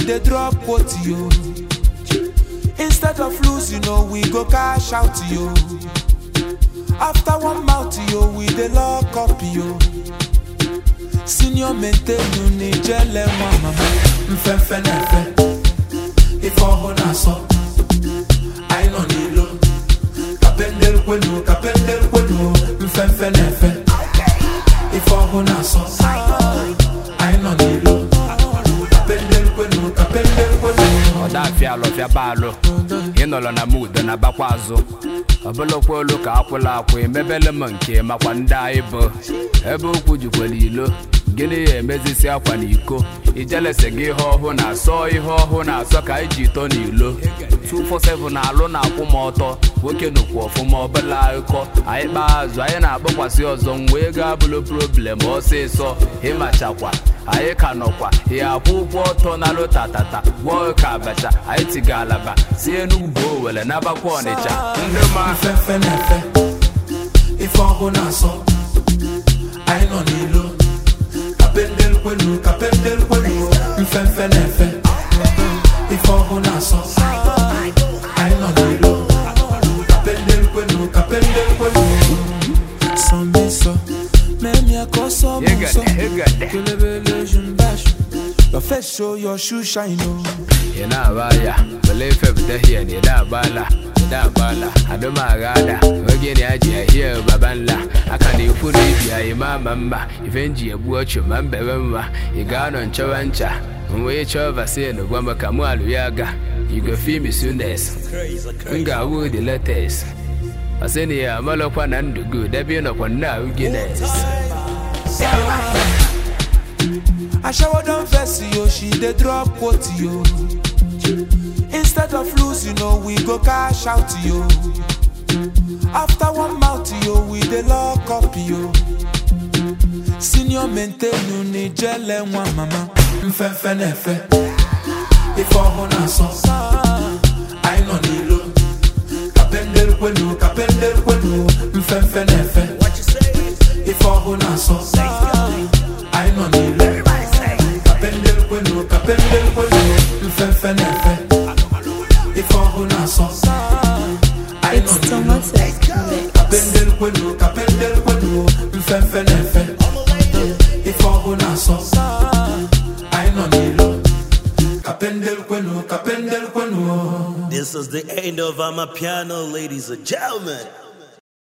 dey drop quote yo. Instead of losing, oh, we go cash out yo. After one mouth yo, we dey lock up yo. Senior maintain you ni jele mama. Mfefe nefe, ifo hona so. I no nilo. Kapendel kwenu. Mfefe nefe, ifo hona so. I no nilo. Kapendel kwenu. Oda fia balo. Inolo na mood na bakwazo. Obolo kwolo ka akwula akwa emebele nke makwa nda ibo. Ebe okwu jikwala ilo. Gini emezisi akwa n'iko. Ijelese gị ihe ọhụụ na-asọ ihe ọhụụ na-asọ ka iji ito n'ilo. 247 na-alụ na-akwụ m ọtọ. Nwoke nukwu ọfụma ọbụla akụkọ. Anyị kpaa azụ anyị na-akpọkwasị ọzọ mgbe ego abụlụ problem ọsịsọ. Ịmachakwa anyị ka nọkwa ya akwụ ụgwọ ọtọ na alụ tatata gwọọ ka abacha anyị tiga alaba si Enugu Owere n'abakwa Ọnịcha ndị ma mfefe nefe ife ọhụụ na-asọ anyị nọ n'ilo kapendel kwenu mfefe nefe ife ọhụụ na-asọ anyị nọ n'ilo kapendel kwenu Sommiso même ya koso muso kelebele jumbash your face show your shoe shine oh yana baya believe the here ni da bala adoma gada wage ni aji here babanla aka na ifu ni bia imama mma ivenji ebu ocho mambebe mma igano nchawancha mwe chova se no gwamba kamu aluyaga you go feel me soonest nga wo the latest aseni ya malokwa na ndugu debi no kwa na ugines I shower down verse yo, she dey drop quote yo. Instead of losing, oh, we go cash out yo. After one mouth yo, we dey lock up yo. Senior maintain you ni jele mwa mama. Mfefe nefe, ifo hona so. I no nilo. Kapendel kwenu. Mfefe nefe, ifo hona so. I no nilo. Kapendel kwenu. Mfefe nefe, ifo hona so. I no nilo. Kapendel kwenu. Mfefe nefe, ifo hona so. I no nilo. Kapendel kwenu. This is the end of Amapiano, ladies and gentlemen.